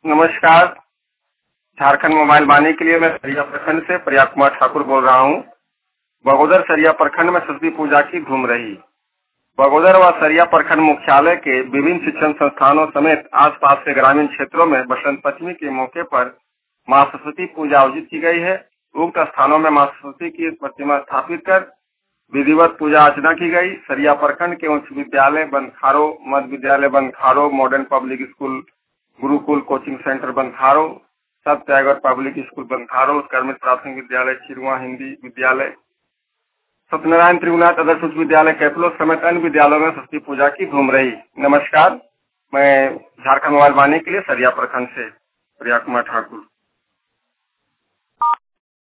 नमस्कार। झारखंड मोबाइल वाणी के लिए मैं सरिया प्रखंड से प्रिया कुमार ठाकुर बोल रहा हूँ। बगोदर सरिया प्रखंड में सरस्वती पूजा की धूम रही। बगोदर व सरिया प्रखंड मुख्यालय के विभिन्न शिक्षण संस्थानों समेत आसपास के ग्रामीण क्षेत्रों में बसंत पंचमी के मौके पर मां सरस्वती पूजा आयोजित की गई है। उक्त स्थानों में मां सरस्वती की प्रतिमा स्थापित कर विधिवत पूजा अर्चना की गई। सरिया प्रखंड के उच्च विद्यालय बंदखारो, मध्य विद्यालय Bandkharo, modern public school, Gurukul coaching centre Bandkharo, सब टाइगर पब्लिक स्कूल बंदखारो, कर्मित प्राथमिक विद्यालय चिरुआ, हिंदी विद्यालय, सत्यनारायण त्रिगुणात आदर्श उच्च विद्यालय कैपलो समेत अन्य विद्यालयों में सरस्वती पूजा की धूम रही। नमस्कार। मैं झारखंड मोबाइल वाणी के लिए सरिया प्रखंड से प्रिया कुमार ठाकुर।